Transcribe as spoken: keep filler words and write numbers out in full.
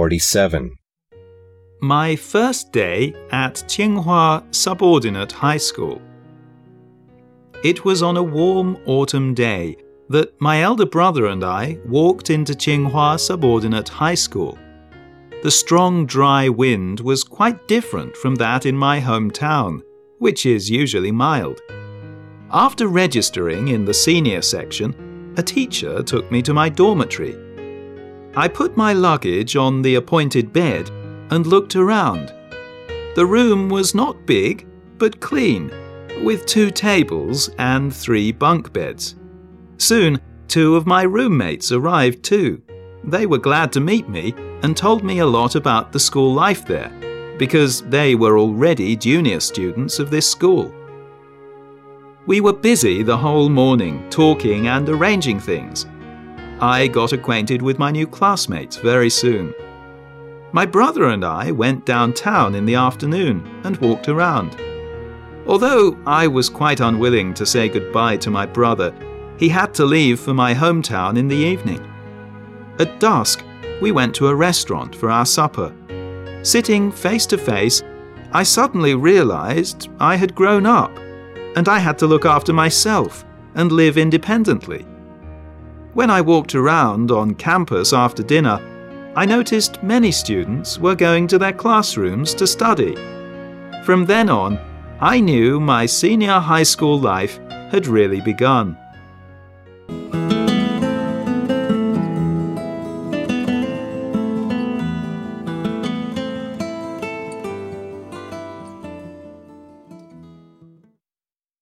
forty-seven. My first day at Qinghua Subordinate High School. It was on a warm autumn day that my elder brother and I walked into Qinghua Subordinate High School. The strong, dry wind was quite different from that in my hometown, which is usually mild. After registering in the senior section, a teacher took me to my dormitory. I put my luggage on the appointed bed and looked around. The room was not big, but clean, with two tables and three bunk beds. Soon, two of my roommates arrived too. They were glad to meet me and told me a lot about the school life there, because they were already junior students of this school. We were busy the whole morning, talking and arranging things. I got acquainted with my new classmates very soon. My brother and I went downtown in the afternoon and walked around. Although I was quite unwilling to say goodbye to my brother, he had to leave for my hometown in the evening. At dusk, we went to a restaurant for our supper. Sitting face to face, I suddenly realized I had grown up, and I had to look after myself and live independently. When I walked around on campus after dinner, I noticed many students were going to their classrooms to study. From then on, I knew my senior high school life had really begun.